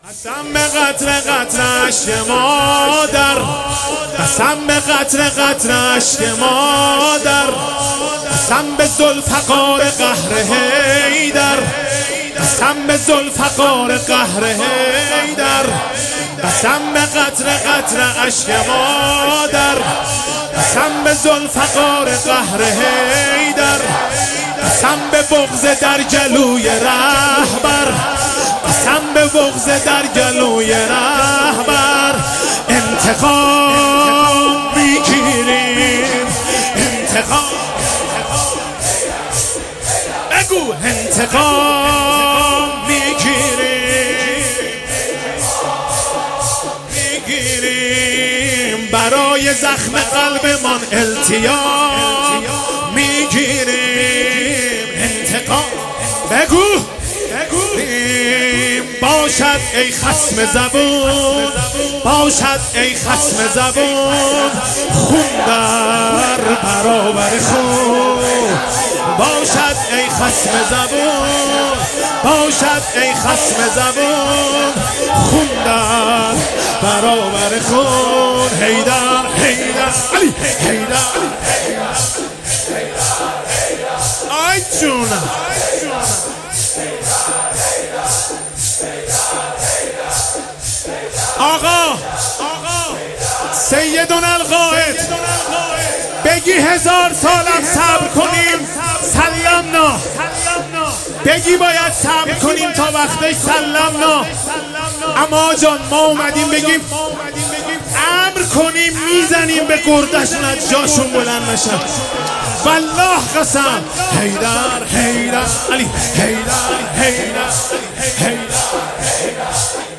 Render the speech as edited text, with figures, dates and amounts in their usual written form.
قسم به قطر اشک مادر، قسم به قطر اشک مادر، قسم به ذوالفقار قهر حیدر، قسم به ذوالفقار قهر حیدر، قسم به قطر اشک مادر، قسم به ذوالفقار قهر حیدر، قسم به بغض در گلوی رهبر، قسم به بغض در گلوی رهبر. انتقام میگیریم، انتقام، بگو انتقام میگیریم، برای زخم قلبمان التیام میگیریم. انتقام بگو باشد ای خصم زبون، باشد ای خصم زبون، خون در برابر خون، باشد ای خصم زبون، باشد ای خصم زبون، خون در برابر خون. حیدر حیدر علی حیدر، آی جونم آقا سیدنا القائد، بگی 1000 سالم صبر کنیم سلمنا، بگی باید صبر کنیم تا وقتش سلمنا. اما جان ما اومدیم بگیم امر کنیم، میزنیم به گردشون از جاشون بلند نشن. والله قسم. حیدر حیدر علی حیدر حیدر حیدر.